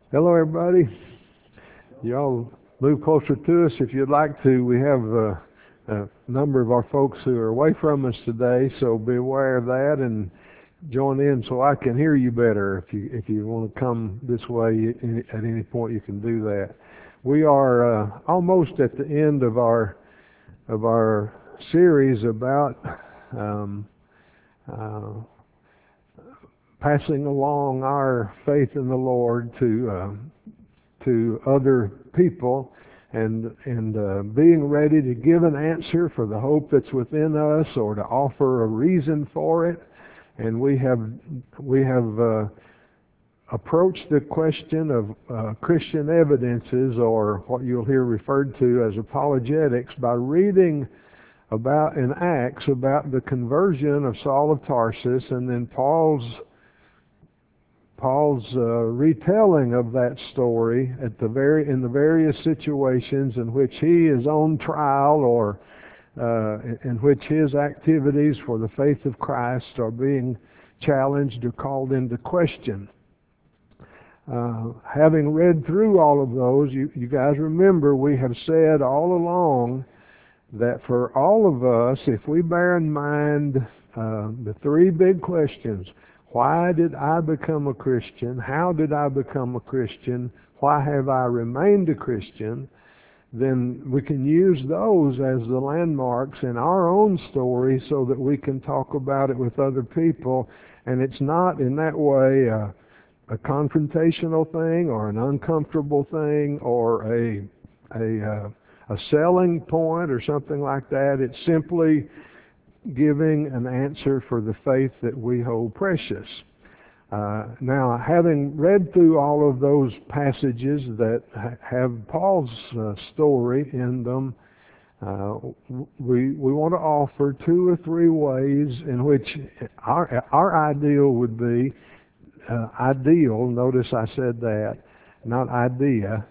Hello, everybody. Y'all move closer to us if you'd like to. We have a number of our folks who are away from us today, so be aware of that and join in so I can hear you better. If you want to come this way at any point, you can do that. We are almost at the end of our series about um, uh, passing along our faith in the Lord to other people and being ready to give an answer for the hope that's within us or to offer a reason for it. And we have approached the question of Christian evidences, or what you'll hear referred to as apologetics, by reading about in Acts about the conversion of Saul of Tarsus, and then Paul's retelling of that story in the various situations in which he is on trial, or in which his activities for the faith of Christ are being challenged or called into question. Having read through all of those, you guys remember we have said all along that for all of us, if we bear in mind the three big questions: why did I become a Christian? How did I become a Christian? Why have I remained a Christian? Then we can use those as the landmarks in our own story so that we can talk about it with other people. And it's not in that way a confrontational thing or an uncomfortable thing or a selling point or something like that. It's simply giving an answer for the faith that we hold precious. Now, having read through all of those passages that have Paul's story in them, we want to offer two or three ways in which our ideal would be ideal. Notice I said that, not idea.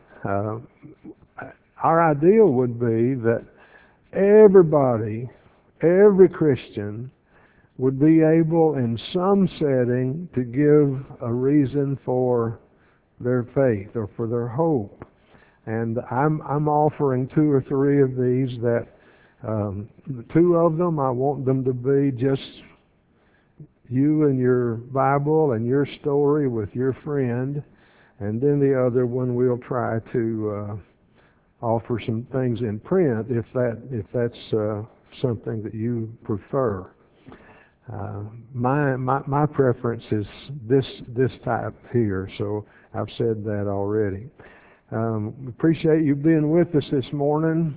Our ideal would be that everybody, every Christian, would be able in some setting to give a reason for their faith or for their hope. And I'm offering two or three of these that two of them I want them to be just you and your Bible and your story with your friend, and then the other one we'll try to offer some things in print if that's something that you prefer. My preference is this type here, so I've said that already. Appreciate you being with us this morning.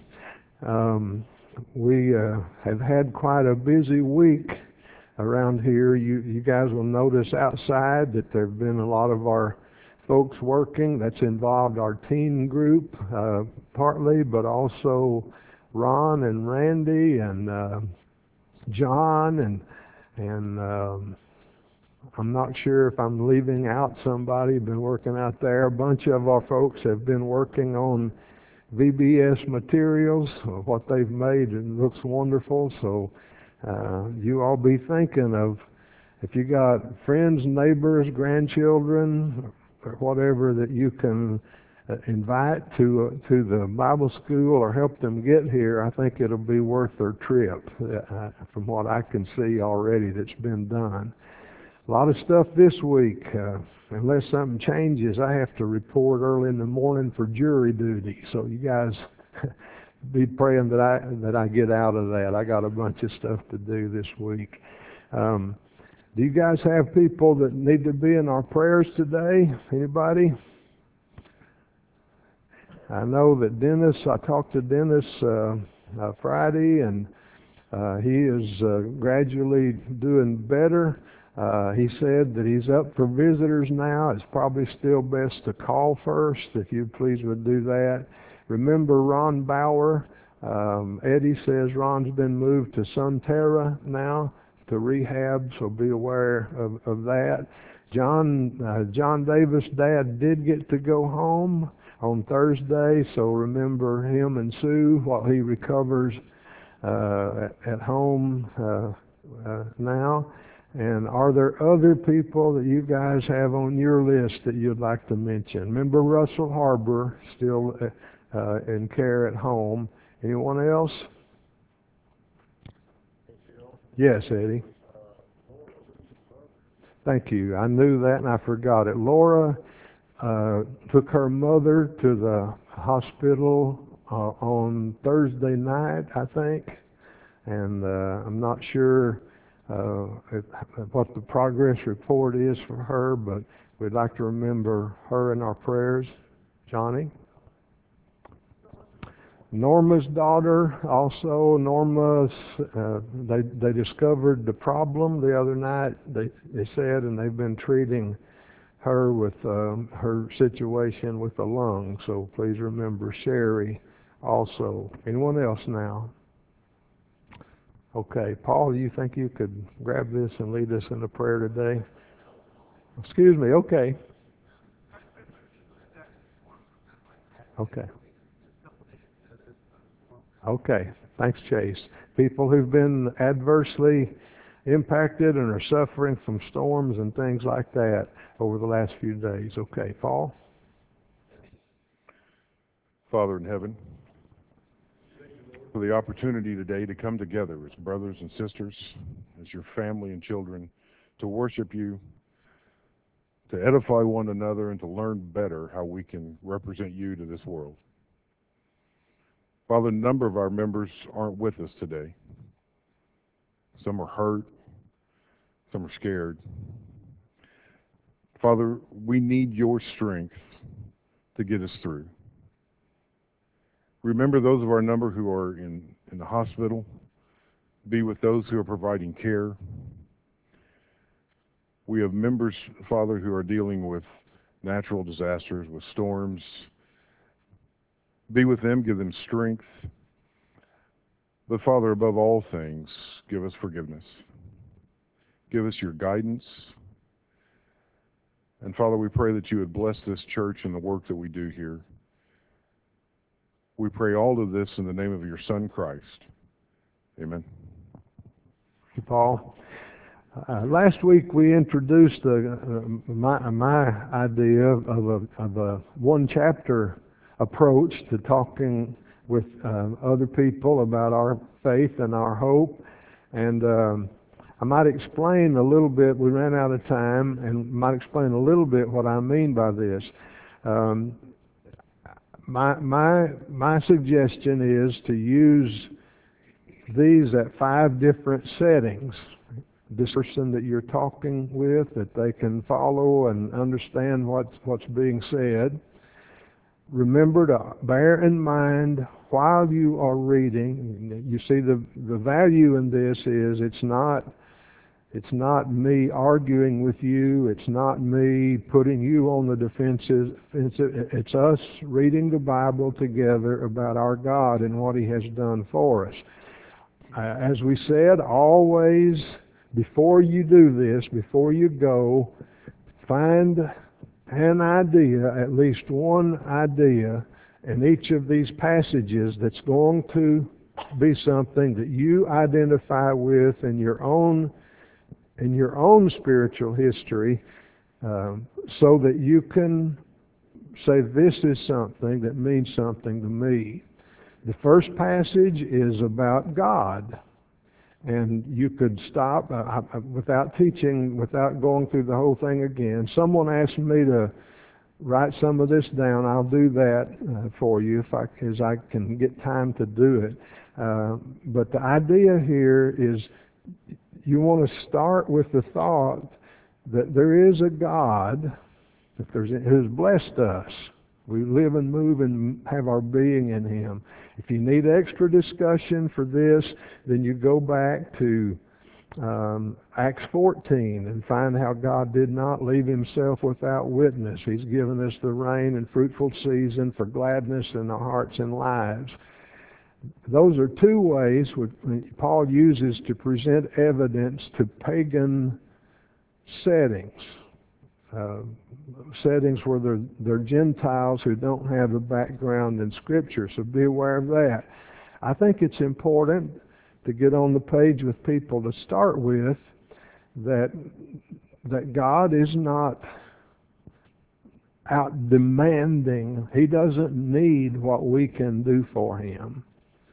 We have had quite a busy week around here. You guys will notice outside that there have been a lot of our folks working. That's involved our teen group partly, but also Ron and Randy and John and I'm not sure if I'm leaving out somebody. Been working out there. A bunch of our folks have been working on VBS materials. What they've made, it looks wonderful. So you all be thinking of, if you got friends, neighbors, grandchildren, or whatever that you can invite to the Bible school or help them get here. I think it'll be worth their trip, from what I can see already that's been done. A lot of stuff this week. Unless something changes, I have to report early in the morning for jury duty. So you guys be praying that I get out of that. I got a bunch of stuff to do this week. Do you guys have people that need to be in our prayers today? Anybody? I know that I talked to Dennis Friday, and he is gradually doing better. He said that he's up for visitors now. It's probably still best to call first, if you please would do that. Remember Ron Bauer? Eddie says Ron's been moved to Sunterra now to rehab, so be aware of that. John Davis' dad did get to go home on Thursday, so remember him and Sue while he recovers at home now. And are there other people that you guys have on your list that you'd like to mention? Remember Russell Harbor, still in care at home. Anyone else? Yes, Eddie. Thank you. I knew that and I forgot it. Laura took her mother to the hospital on Thursday night, I think, and I'm not sure if, what the progress report is for her, but we'd like to remember her in our prayers. Johnny? Norma's daughter, also Norma's, they discovered the problem the other night, they said, and they've been treating her with her situation with the lung. So please remember Sherry also. Anyone else now? Okay, Paul, you think you could grab this and lead us in a prayer today? Excuse me, okay. Okay. Okay, thanks, Chase. People who've been adversely impacted and are suffering from storms and things like that over the last few days. Okay, Paul? Father in heaven, for the opportunity today to come together as brothers and sisters, as your family and children, to worship you, to edify one another, and to learn better how we can represent you to this world. Father, a number of our members aren't with us today. Some are hurt, some are scared. Father, we need your strength to get us through. Remember those of our number who are in the hospital. Be with those who are providing care. We have members, Father, who are dealing with natural disasters, with storms. Be with them, give them strength. But Father, above all things, give us forgiveness. Give us your guidance. And Father, we pray that you would bless this church and the work that we do here. We pray all of this in the name of your Son, Christ. Amen. Thank you, Paul. Last week we introduced my idea of a one chapter approach to talking with other people about our faith and our hope. And I might explain a little bit, we ran out of time, and might explain a little bit what I mean by this. My suggestion is to use these at 5 different settings. This person that you're talking with, that they can follow and understand what's being said. Remember to bear in mind while you are reading, you see the value in this is it's not me arguing with you, it's not me putting you on the defensive, it's us reading the Bible together about our God and what He has done for us. As we said, always, before you do this, before you go, find an idea, at least one idea, in each of these passages that's going to be something that you identify with in your own spiritual history, so that you can say, this is something that means something to me. The first passage is about God. And you could stop without teaching, without going through the whole thing again. Someone asked me to write some of this down. I'll do that for you as I can get time to do it. But the idea here is you want to start with the thought that there is a God who's blessed us. We live and move and have our being in Him. If you need extra discussion for this, then you go back to Acts 14 and find how God did not leave Himself without witness. He's given us the rain and fruitful season for gladness in our hearts and lives. Those are 2 ways which Paul uses to present evidence to pagan settings. Settings where they're Gentiles who don't have a background in Scripture, so be aware of that. I think it's important to get on the page with people to start with that God is not out demanding. He doesn't need what we can do for Him.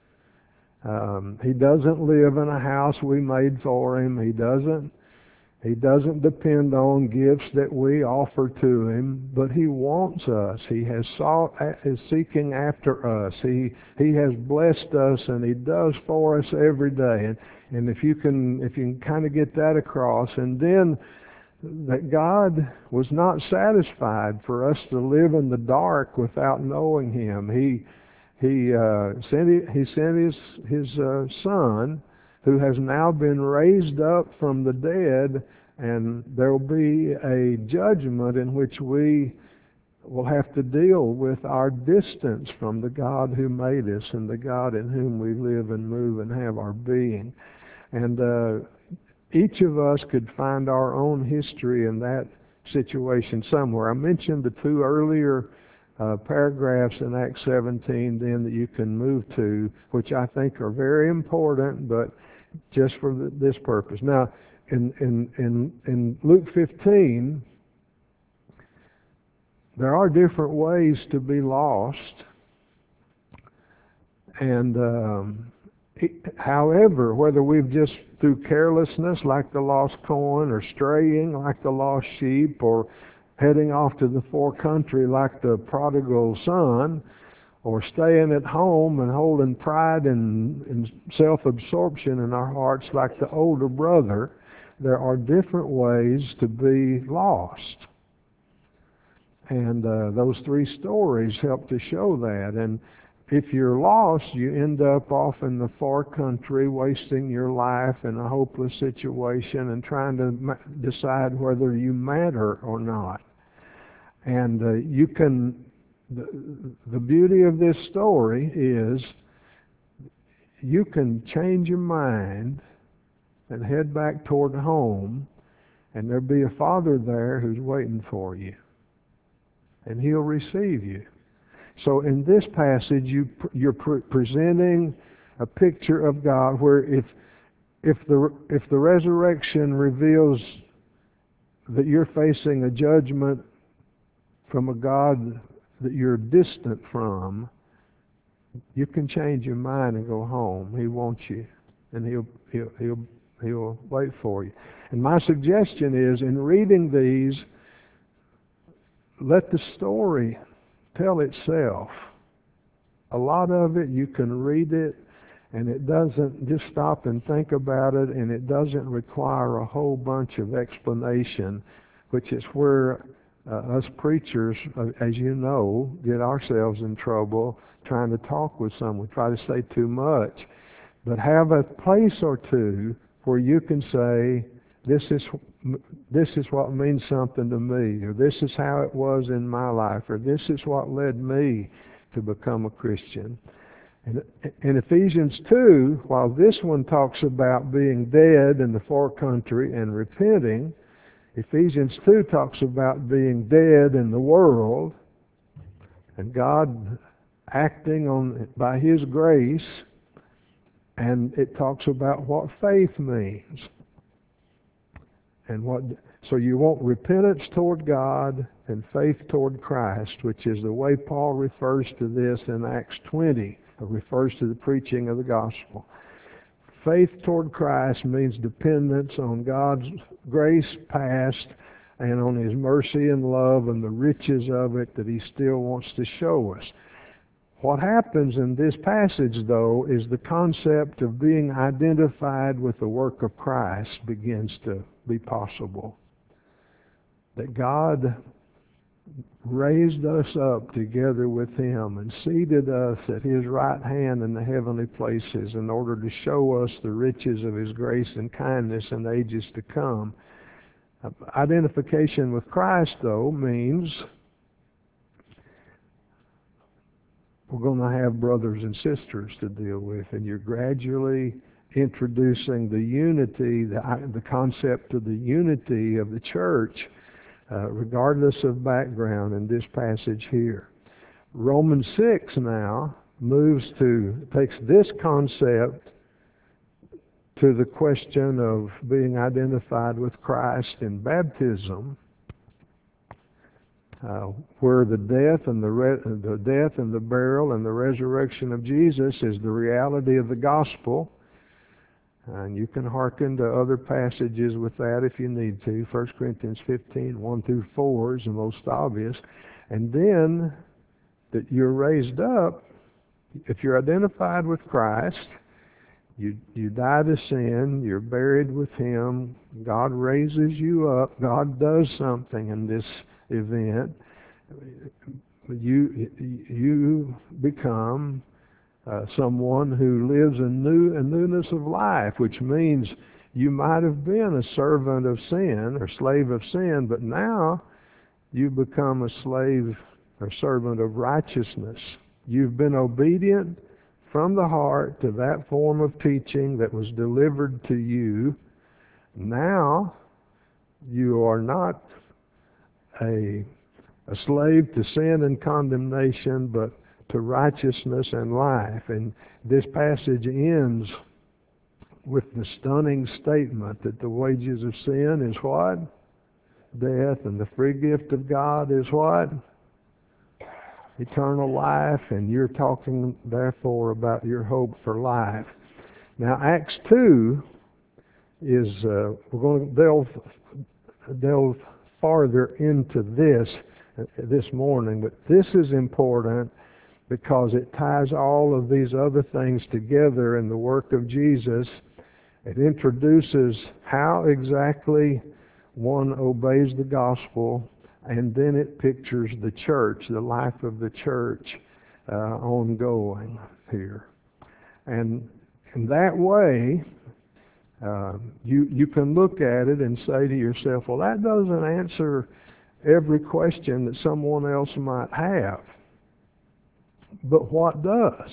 He doesn't live in a house we made for Him. He doesn't depend on gifts that we offer to Him, but He wants us. He is seeking after us. He has blessed us, and He does for us every day. And if you can kind of get that across, and then that God was not satisfied for us to live in the dark without knowing Him. He sent his Son, who has now been raised up from the dead, and there will be a judgment in which we will have to deal with our distance from the God who made us and the God in whom we live and move and have our being. And each of us could find our own history in that situation somewhere. I mentioned the two earlier paragraphs in Acts 17 then that you can move to, which I think are very important, but just for this purpose. Now, in Luke 15, there are different ways to be lost. And however, whether we've just through carelessness like the lost coin, or straying like the lost sheep, or heading off to the far country like the prodigal son, or staying at home and holding pride and self-absorption in our hearts like the older brother, there are different ways to be lost. And those three stories help to show that. And if you're lost, you end up off in the far country, wasting your life in a hopeless situation and trying to decide whether you matter or not. And the beauty of this story is you can change your mind and head back toward home, and there'll be a Father there who's waiting for you, and He'll receive you. So in this passage, you're presenting a picture of God where if the resurrection reveals that you're facing a judgment from a God that you're distant from, you can change your mind and go home. He wants you, and He'll wait for you. And my suggestion is, in reading these, let the story tell itself. A lot of it, you can read it, and it doesn't just stop and think about it, and it doesn't require a whole bunch of explanation, which is where us preachers, as you know, get ourselves in trouble trying to talk with someone. We try to say too much. But have a place or two where you can say, this is what means something to me, or this is how it was in my life, or this is what led me to become a Christian. And in Ephesians 2, while this one talks about being dead in the far country and repenting, Ephesians 2 talks about being dead in the world and God acting by His grace, and it talks about what faith means. So you want repentance toward God and faith toward Christ, which is the way Paul refers to this in Acts 20. It refers to the preaching of the gospel. Faith toward Christ means dependence on God's grace past and on His mercy and love and the riches of it that He still wants to show us. What happens in this passage, though, is the concept of being identified with the work of Christ begins to be possible. That God raised us up together with Him and seated us at His right hand in the heavenly places in order to show us the riches of His grace and kindness in ages to come. Identification with Christ, though, means we're going to have brothers and sisters to deal with, and you're gradually introducing the unity, the concept of the unity of the church, regardless of background in this passage here. Romans 6 now takes this concept to the question of being identified with Christ in baptism, where the death and the burial and the resurrection of Jesus is the reality of the gospel. And you can hearken to other passages with that if you need to. 1 Corinthians 15, 1 through 4 is the most obvious. And then that you're raised up, if you're identified with Christ, you die to sin, you're buried with Him, God raises you up, God does something in this event, you become someone who lives a newness of life, which means you might have been a servant of sin or slave of sin, but now you become a slave or servant of righteousness. You've been obedient from the heart to that form of teaching that was delivered to you. Now you are not a slave to sin and condemnation, but to righteousness and life. And this passage ends with the stunning statement that the wages of sin is what? Death. And the free gift of God is what? Eternal life. And you're talking, therefore, about your hope for life. Now, Acts 2 is, we're going to delve farther into this morning, but this is important because it ties all of these other things together in the work of Jesus. It introduces how exactly one obeys the gospel, and then it pictures the church, the life of the church ongoing here. And in that way, you can look at it and say to yourself, well, that doesn't answer every question that someone else might have. But what does?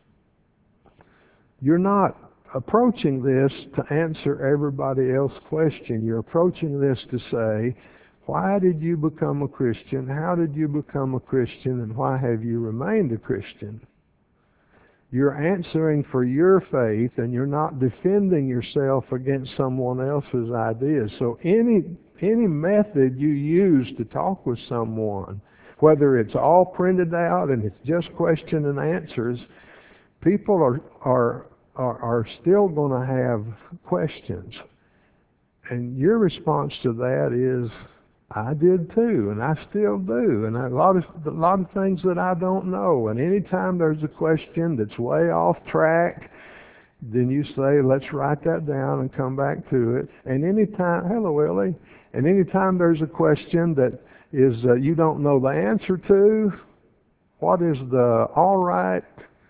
You're not approaching this to answer everybody else's question. You're approaching this to say, why did you become a Christian? How did you become a Christian? And why have you remained a Christian? You're answering for your faith, and you're not defending yourself against someone else's ideas. So any method you use to talk with someone, whether it's all printed out and it's just question and answers, people are still going to have questions. And your response to that is, I did too, and I still do, and a lot of things that I don't know. And anytime there's a question that's way off track, then you say, let's write that down and come back to it. And anytime, hello Willie, and anytime there's a question that is you don't know the answer to, what is the all right,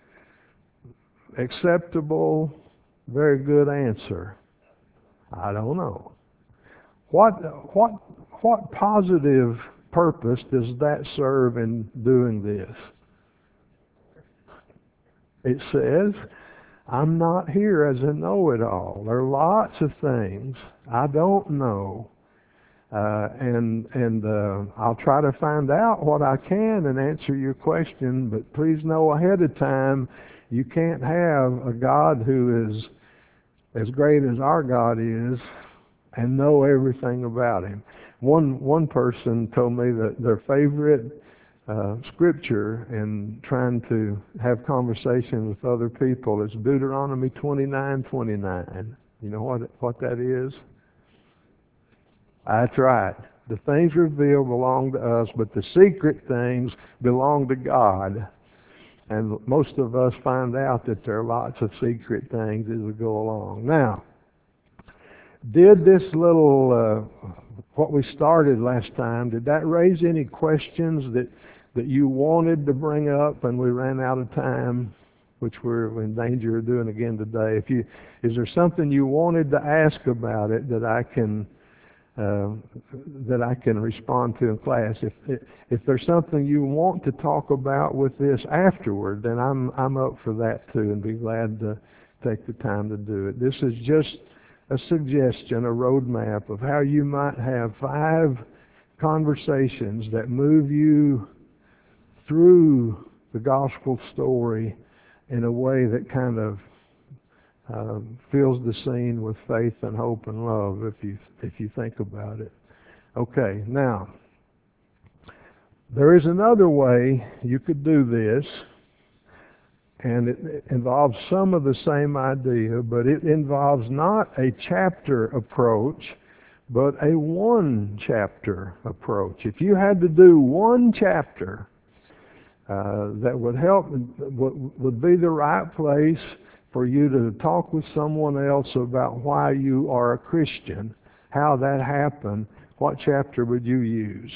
acceptable, very good answer? I don't know. What positive purpose does that serve in doing this? It says, I'm not here as a know-it-all. There are lots of things I don't know. And I'll try to find out what I can and answer your question, but please know ahead of time, you can't have a God who is as great as our God is and know everything about Him. One person told me that their favorite scripture in trying to have conversation with other people is Deuteronomy 29:29. You know what that is? That's right. The things revealed belong to us, but the secret things belong to God. And most of us find out that there are lots of secret things as we go along. Now, did this little, what we started last time, did that raise any questions that you wanted to bring up and we ran out of time, which we're in danger of doing again today? Is there something you wanted to ask about it that I can respond to in class? If there's something you want to talk about with this afterward, then I'm up for that too, and be glad to take the time to do it. This is just a suggestion, a roadmap of how you might have 5 conversations that move you through the gospel story in a way that kind of fills the scene with faith and hope and love if you think about it. Okay, now there is another way you could do this, and it involves some of the same idea, but it involves not a chapter approach, but a one chapter approach. If you had to do one chapter that would help, would be the right place for you to talk with someone else about why you are a Christian, how that happened, what chapter would you use?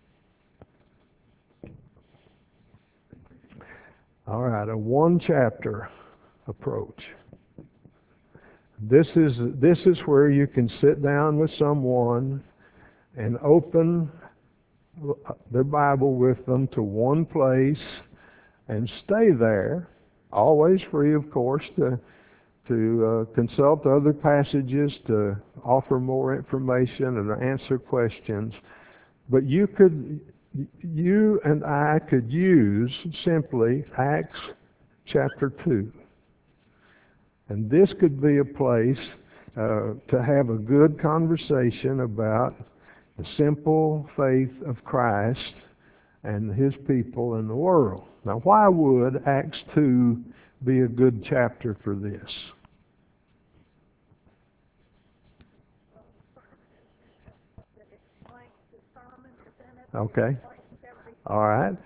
All right, a one chapter approach. This is where you can sit down with someone and open their Bible with them to one place and stay there, always free, of course, to consult other passages, to offer more information and answer questions. But you and I could use simply Acts chapter 2. And this could be a place to have a good conversation about the simple faith of Christ and His people in the world. Now, why would Acts 2 be a good chapter for this? Okay. All right.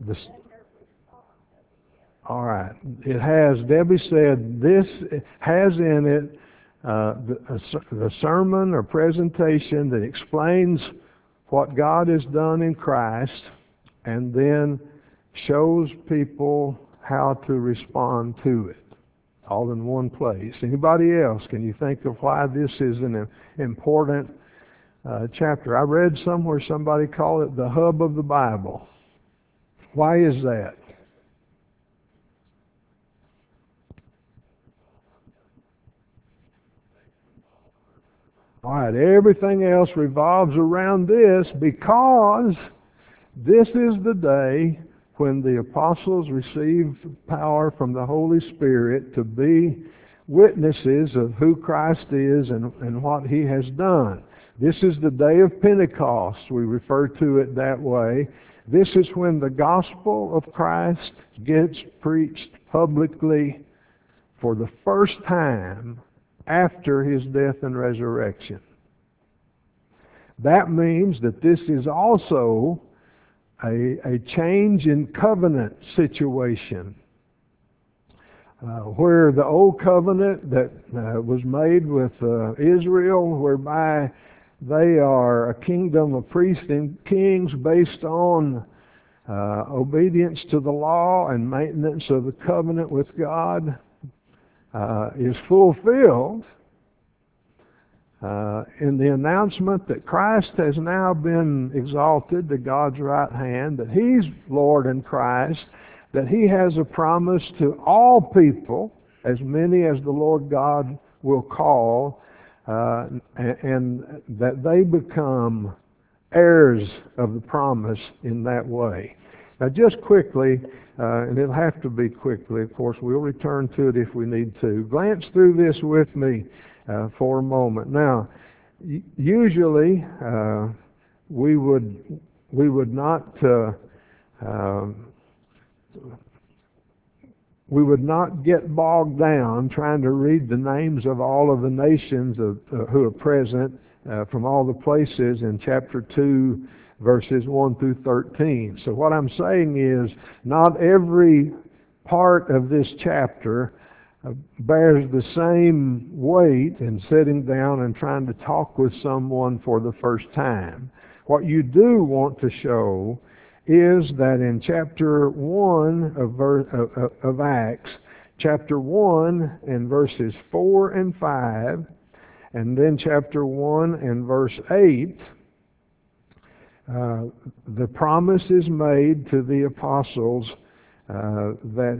All right. It has, Debbie said, this has in it the sermon or presentation that explains what God has done in Christ and then shows people how to respond to it, all in one place. Anybody else, can you think of why this is an important chapter? I read somewhere somebody called it the hub of the Bible. Why is that? All right, everything else revolves around this because this is the day when the apostles received power from the Holy Spirit to be witnesses of who Christ is and what He has done. This is the day of Pentecost. We refer to it that way. This is when the gospel of Christ gets preached publicly for the first time after His death and resurrection. That means that this is also a change in covenant situation, where the old covenant that was made with Israel, whereby they are a kingdom of priests and kings based on obedience to the law and maintenance of the covenant with God, is fulfilled in the announcement that Christ has now been exalted to God's right hand, that He's Lord in Christ, that He has a promise to all people, as many as the Lord God will call, and that they become heirs of the promise in that way. Now just quickly, and it'll have to be quickly, of course, we'll return to it if we need to. Glance through this with me for a moment. Now, usually we would not get bogged down trying to read the names of all of the nations who are present from all the places in chapter 2, verses 1 through 13. So what I'm saying is, not every part of this chapter bears the same weight in sitting down and trying to talk with someone for the first time. What you do want to show is that in chapter 1 of Acts, chapter 1 and verses 4 and 5, and then chapter 1 and verse 8, the promise is made to the apostles that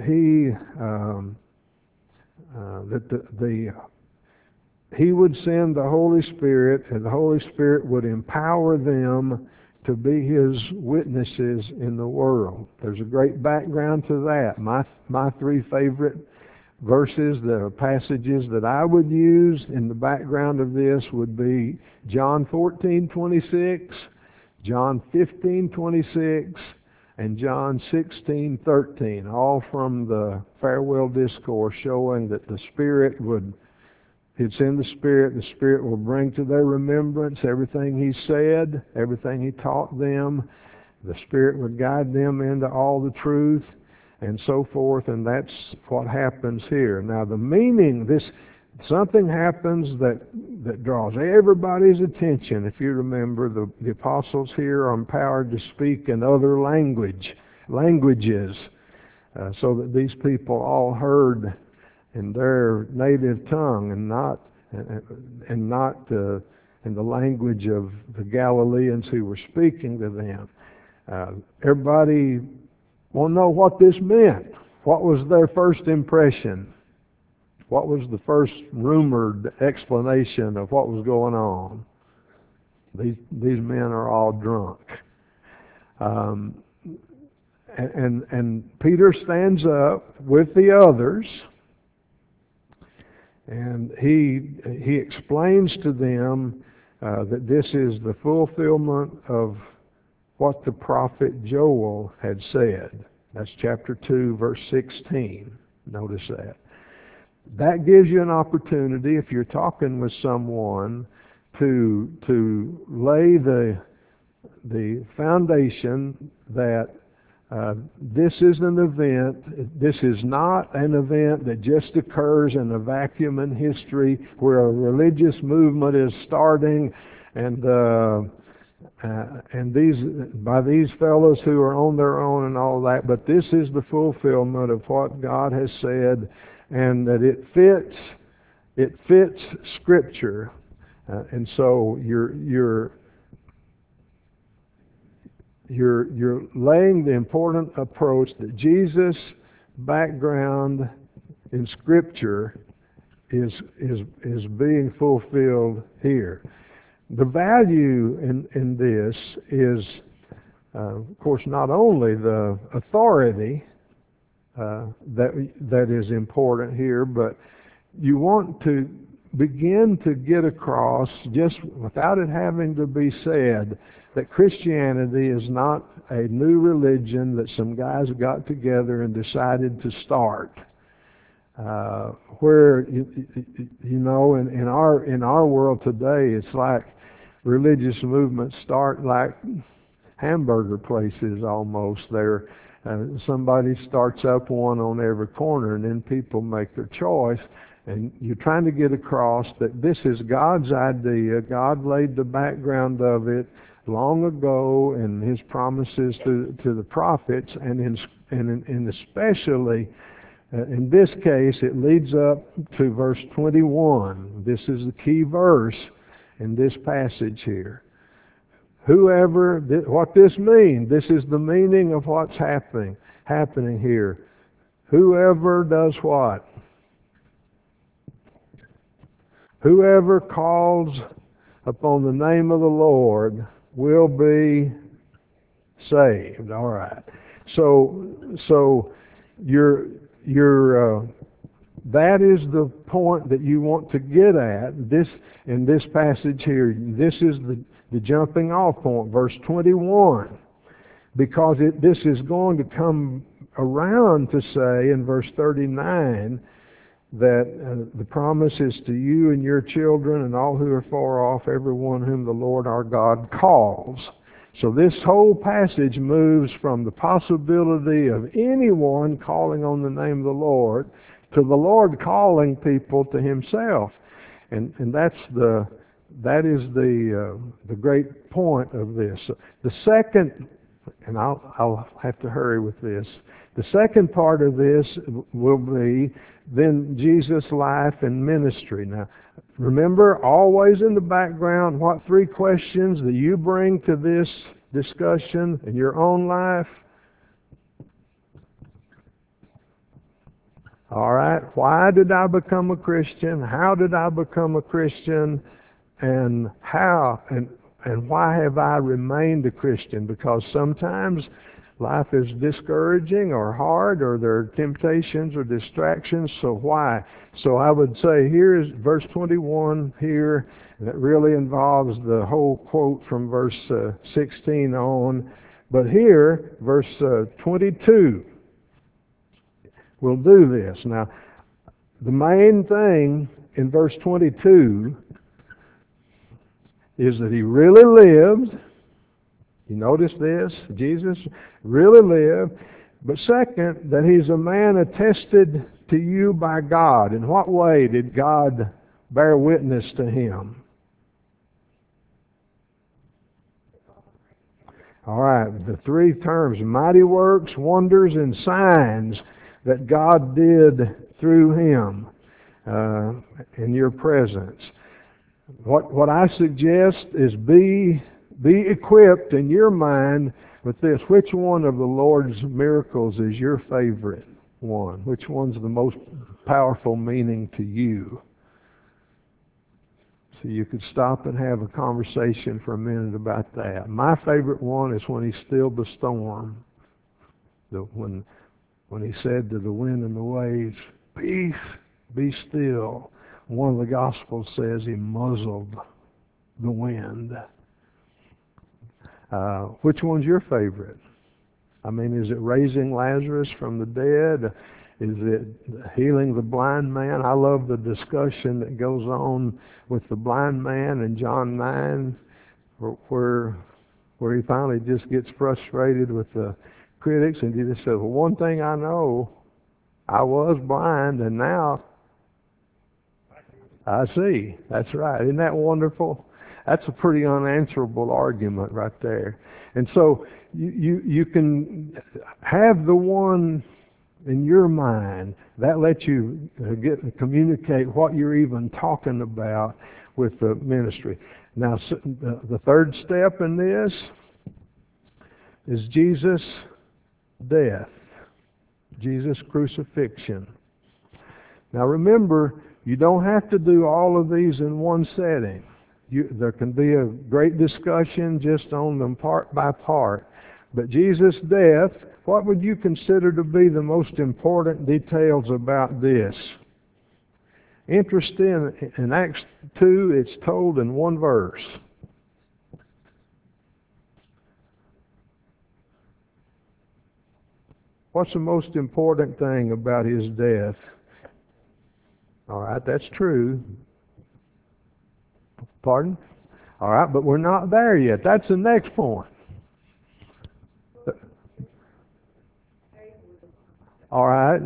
He would send the Holy Spirit, and the Holy Spirit would empower them to be His witnesses in the world. There's a great background to that. My three favorite verses, the passages that I would use in the background of this would be John 14:26, John 15:26, and John 16:13, all from the farewell discourse, showing that the Spirit it's in the Spirit will bring to their remembrance everything He said, everything He taught them. The Spirit would guide them into all the truth, and so forth, and that's what happens here. Now the meaning, something happens that draws everybody's attention. If you remember, the apostles here are empowered to speak in other languages, so that these people all heard in their native tongue and not in the language of the Galileans who were speaking to them. Everybody want to know what this meant. What was their first impression? What was the first rumored explanation of what was going on? These men are all drunk. And Peter stands up with the others, and he explains to them that this is the fulfillment of what the prophet Joel had said. That's chapter 2, verse 16. Notice that. That gives you an opportunity, if you're talking with someone, to lay the foundation that this is an event. This is not an event that just occurs in a vacuum in history where a religious movement is starting and by these fellows who are on their own and all that. But this is the fulfillment of what God has said, and that it fits Scripture. And so you're laying the important approach that Jesus' background in Scripture is being fulfilled here. The value in this is, of course, not only the authority that is important here, but you want to begin to get across, just without it having to be said, that Christianity is not a new religion that some guys got together and decided to start. Where in our world today, it's like religious movements start like hamburger places almost. Somebody starts up one on every corner, and then people make their choice. And you're trying to get across that this is God's idea. God laid the background of it long ago in His promises to the prophets, and especially in this case, it leads up to verse 21. This is the key verse in this passage here. What this means, this is the meaning of what's happening here. Whoever does what? Whoever calls upon the name of the Lord will be saved. All right. So that is the point that you want to get at. In this passage here, this is the jumping off point, verse 21, because this is going to come around to say in verse 39 that the promise is to you and your children and all who are far off, everyone whom the Lord our God calls. So this whole passage moves from the possibility of anyone calling on the name of the Lord to the Lord calling people to Himself, and that is the great point of this. The second, and I'll have to hurry with this. The second part of this will be then Jesus' life and ministry. Now, remember, always in the background, what three questions that you bring to this discussion in your own life? All right, why did I become a Christian? How did I become a Christian? And how and why have I remained a Christian? Because sometimes life is discouraging or hard, or there are temptations or distractions. So why? So I would say here is verse 21 here, that really involves the whole quote from verse 16 on. But here, verse 22 will do this. Now, the main thing in verse 22 is that he really lived. You notice this? Jesus really lived. But second, that he's a man attested to you by God. In what way did God bear witness to him? All right, the three terms, mighty works, wonders, and signs that God did through him in your presence. What I suggest is be equipped in your mind with this. Which one of the Lord's miracles is your favorite one? Which one's the most powerful meaning to you? So you could stop and have a conversation for a minute about that. My favorite one is when he stilled the storm. When he said to the wind and the waves, "Peace, be still." One of the Gospels says he muzzled the wind. Which one's your favorite? I mean, is it raising Lazarus from the dead? Is it healing the blind man? I love the discussion that goes on with the blind man in John 9, where he finally just gets frustrated with the critics, and he just says, "Well, one thing I know, I was blind, and now I see." That's right. Isn't that wonderful? That's a pretty unanswerable argument right there. And so you can have the one in your mind that lets you communicate what you're even talking about with the ministry. Now, the third step in this is Jesus' death, Jesus' crucifixion. Now remember, you don't have to do all of these in one setting. There can be a great discussion just on them part by part. But Jesus' death, what would you consider to be the most important details about this? Interesting, in Acts 2, it's told in one verse. What's the most important thing about his death? All right, that's true. Pardon? All right, but we're not there yet. That's the next point. All right,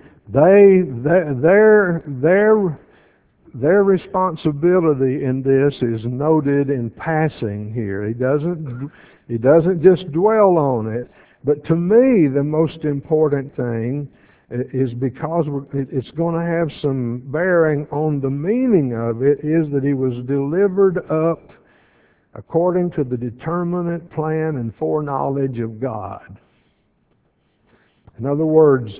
their responsibility in this is noted in passing here. He doesn't just dwell on it. But to me, the most important thing is, because it's going to have some bearing on the meaning of it, is that he was delivered up according to the determinate plan and foreknowledge of God. In other words,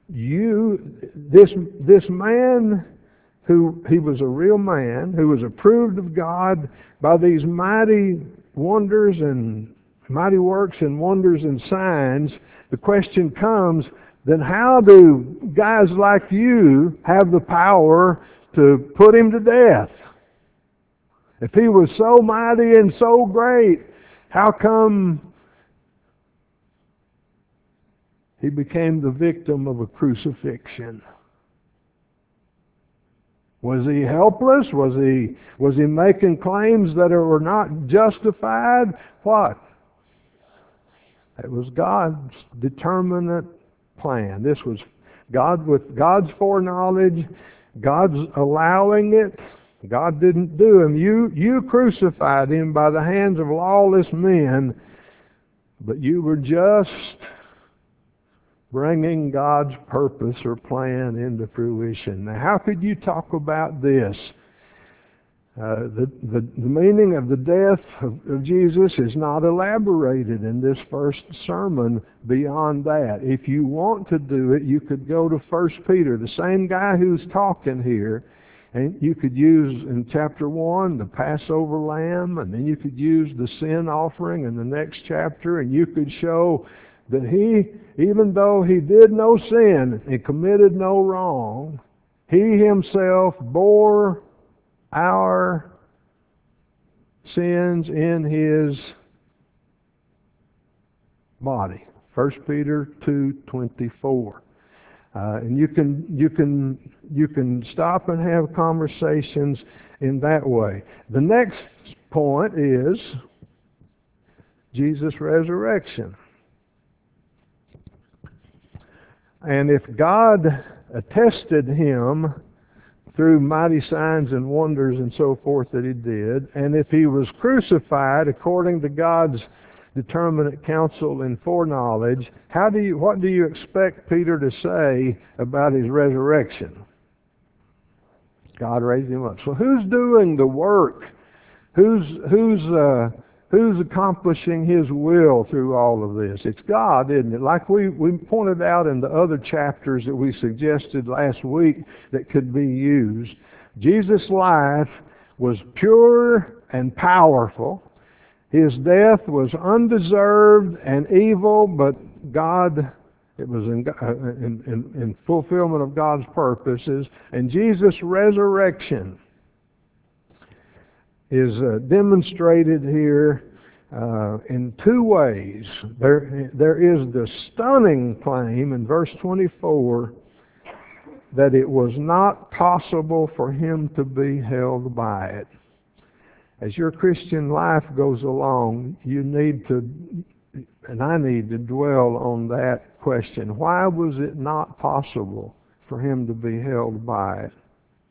this man, who he was a real man, who was approved of God by these mighty wonders and mighty works and wonders and signs, the question comes, then how do guys like you have the power to put him to death? If he was so mighty and so great, how come he became the victim of a crucifixion? Was he helpless? Was he making claims that were not justified? What? It was God's determinate plan. This was God, with God's foreknowledge, God's allowing it. God didn't do him. You crucified him by the hands of lawless men, but you were just bringing God's purpose or plan into fruition. Now, how could you talk about this? The meaning of the death of Jesus is not elaborated in this first sermon beyond that. If you want to do it, you could go to 1 Peter, the same guy who's talking here, and you could use in chapter 1 the Passover lamb, and then you could use the sin offering in the next chapter, and you could show that he, even though he did no sin, he committed no wrong, he himself bore our sins in his body. 1 Peter 2:24. And you can stop and have conversations in that way. The next point is Jesus' resurrection. And if God attested him through mighty signs and wonders and so forth that he did, and if he was crucified according to God's determinate counsel and foreknowledge, what do you expect Peter to say about his resurrection? God raised him up. So who's doing the work? Who's accomplishing his will through all of this? It's God, isn't it? Like we pointed out in the other chapters that we suggested last week that could be used. Jesus' life was pure and powerful. His death was undeserved and evil, but God, it was in fulfillment of God's purposes. And Jesus' resurrection is demonstrated here in two ways. There is the stunning claim in verse 24 that it was not possible for him to be held by it. As your Christian life goes along, you need to, and I need to dwell on that question. Why was it not possible for him to be held by it?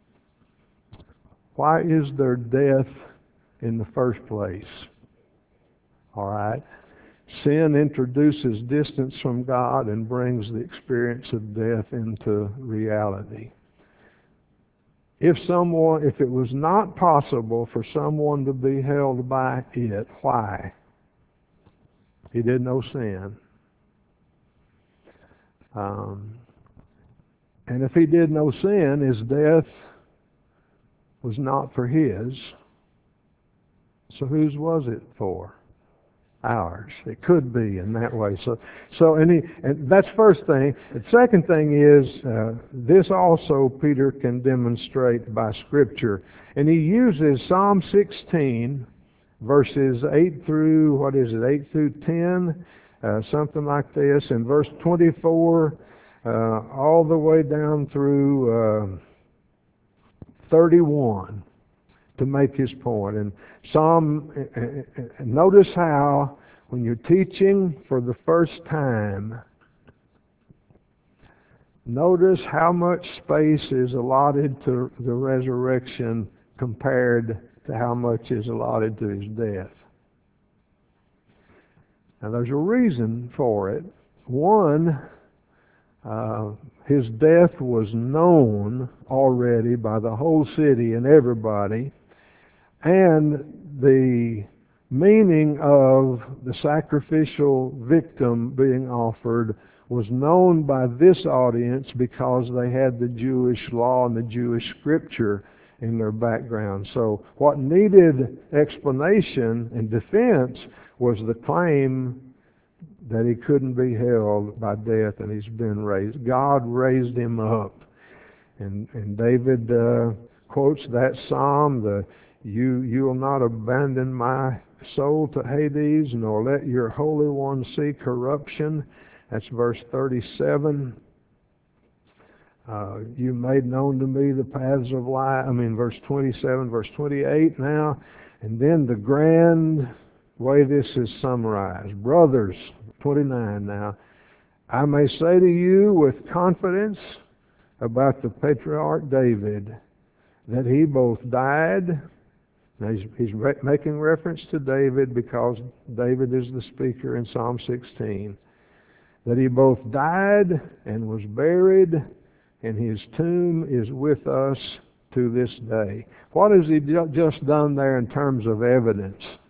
Why is there death in the first place? All right. Sin introduces distance from God and brings the experience of death into reality. If it was not possible for someone to be held by it, why? He did no sin. And if he did no sin, his death was not for his. So whose was it for? Ours. It could be in that way. And that's first thing. The second thing is this also Peter can demonstrate by Scripture, and he uses Psalm 16, verses 8 through 10, something like this, and verse 24, all the way down through 31. To make his point. And notice how when you're teaching for the first time, notice how much space is allotted to the resurrection compared to how much is allotted to his death. Now there's a reason for it. One, his death was known already by the whole city and everybody. And the meaning of the sacrificial victim being offered was known by this audience because they had the Jewish law and the Jewish scripture in their background. So what needed explanation and defense was the claim that he couldn't be held by death and he's been raised. God raised him up. And David quotes that psalm, You will not abandon my soul to Hades, nor let your Holy One see corruption. That's verse 37. You made known to me the paths of life. Verse 27, verse 28 now. And then the grand way this is summarized. Brothers, 29 now. I may say to you with confidence about the patriarch David that he both died. Now he's making reference to David because David is the speaker in Psalm 16. That he both died and was buried, and his tomb is with us to this day. What has he just done there in terms of evidence?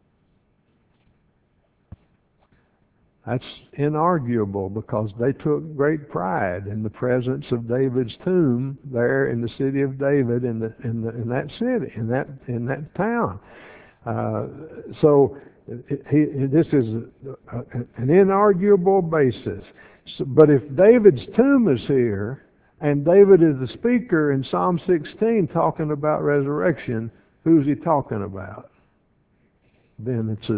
That's inarguable because they took great pride in the presence of David's tomb there in the city of David in that city, in that town. So This is an inarguable basis. But if David's tomb is here, and David is the speaker in Psalm 16 talking about resurrection, who's he talking about? Then it's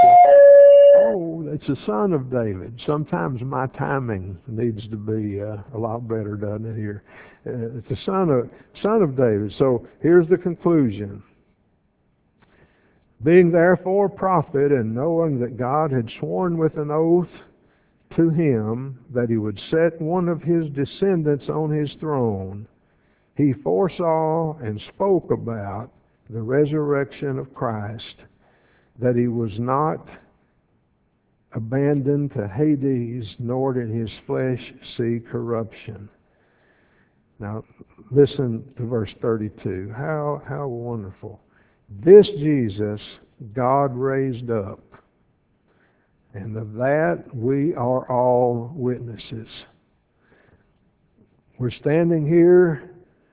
a son of David. Sometimes my timing needs to be a lot better, doesn't it? Here, it's a son of David. So here's the conclusion: being therefore a prophet, and knowing that God had sworn with an oath to him that he would set one of his descendants on his throne, he foresaw and spoke about the resurrection of Christ, that he was not abandoned to Hades, nor did his flesh see corruption. Now, listen to verse 32. How wonderful. This Jesus God raised up, and of that we are all witnesses. We're standing here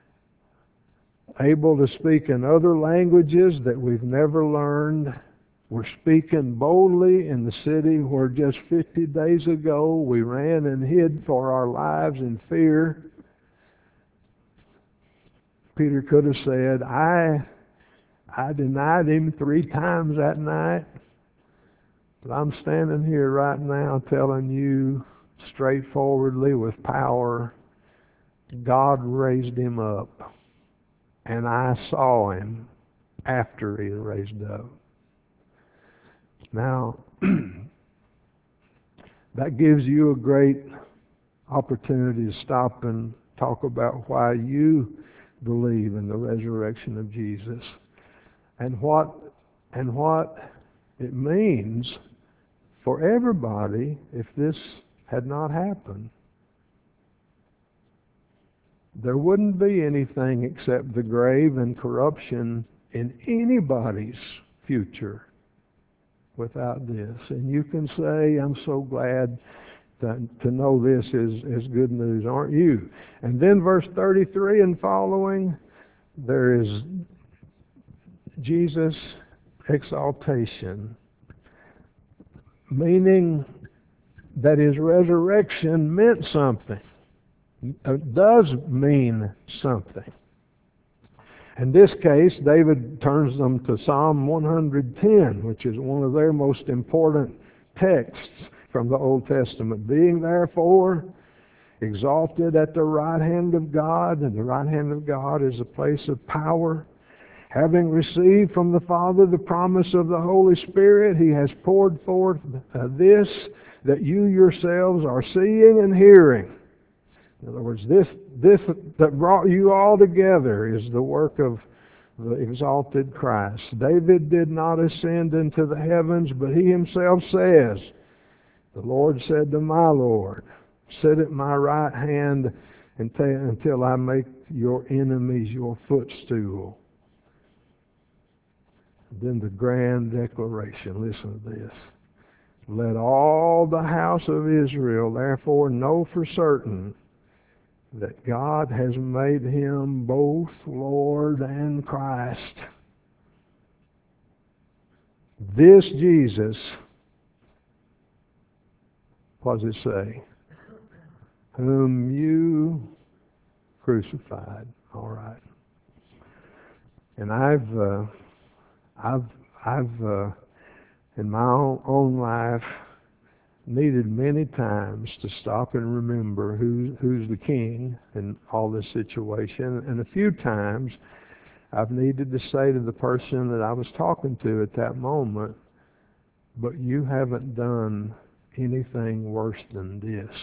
able to speak in other languages that we've never learned. We're speaking boldly in the city where just 50 days ago we ran and hid for our lives in fear. Peter could have said, I denied him 3 times that night. But I'm standing here right now telling you straightforwardly with power, God raised him up. And I saw him after he raised up. Now, that gives you a great opportunity to stop and talk about why you believe in the resurrection of Jesus and what it means for everybody if this had not happened. There wouldn't be anything except the grave and corruption in anybody's future without this. And you can say, I'm so glad to know this is good news, aren't you? And then verse 33 and following, there is Jesus' exaltation, meaning that his resurrection meant something. It does mean something. In this case, David turns them to Psalm 110, which is one of their most important texts from the Old Testament. Being therefore exalted at the right hand of God, and the right hand of God is a place of power. Having received from the Father the promise of the Holy Spirit, he has poured forth this that you yourselves are seeing and hearing. In other words, this that brought you all together is the work of the exalted Christ. David did not ascend into the heavens, but he himself says, the Lord said to my Lord, sit at my right hand until I make your enemies your footstool. Then the grand declaration, listen to this. Let all the house of Israel therefore know for certain that God has made him both Lord and Christ. This Jesus, what does it say? Whom you crucified. All right. And I've in my own life needed many times to stop and remember who's the king in all this situation. And a few times I've needed to say to the person that I was talking to at that moment, but you haven't done anything worse than this.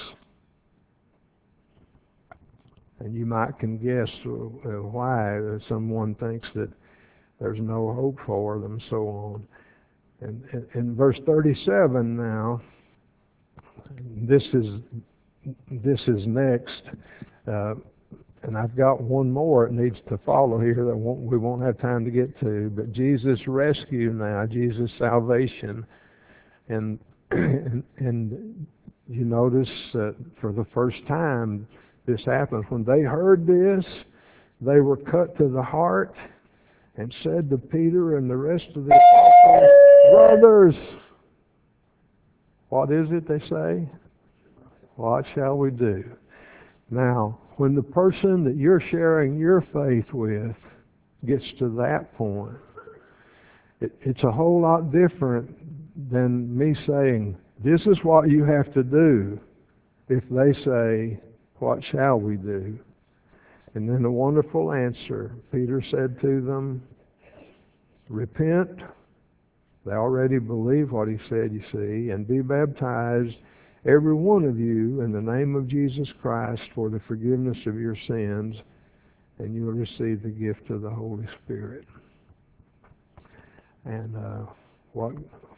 And you might can guess why someone thinks that there's no hope for them, so on. And in verse 37 now, this is next, and I've got one more it needs to follow here that we won't have time to get to. But Jesus' rescue now, Jesus' salvation, and you notice that for the first time this happens. When they heard this, they were cut to the heart and said to Peter and the rest of the apostles, Brothers, what is it they say? What shall we do? Now, when the person that you're sharing your faith with gets to that point, it's a whole lot different than me saying, this is what you have to do. If they say, what shall we do? And then a wonderful answer. Peter said to them, repent. They already believe what he said, you see, and be baptized, every one of you, in the name of Jesus Christ for the forgiveness of your sins, and you will receive the gift of the Holy Spirit. And what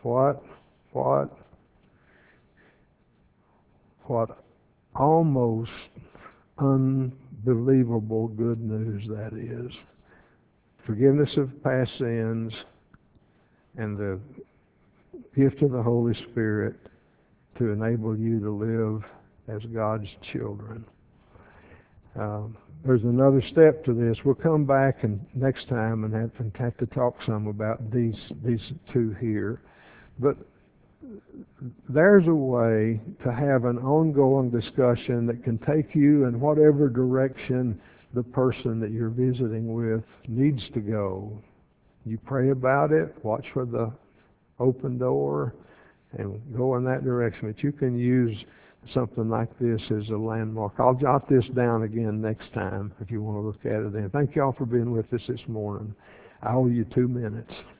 almost unbelievable good news that is. Forgiveness of past sins and the gift of the Holy Spirit to enable you to live as God's children. There's another step to this. We'll come back and next time and have to talk some about these two here. But there's a way to have an ongoing discussion that can take you in whatever direction the person that you're visiting with needs to go. You pray about it, watch for the open door, and go in that direction. But you can use something like this as a landmark. I'll jot this down again next time if you want to look at it then. Thank you all for being with us this morning. I owe you 2 minutes.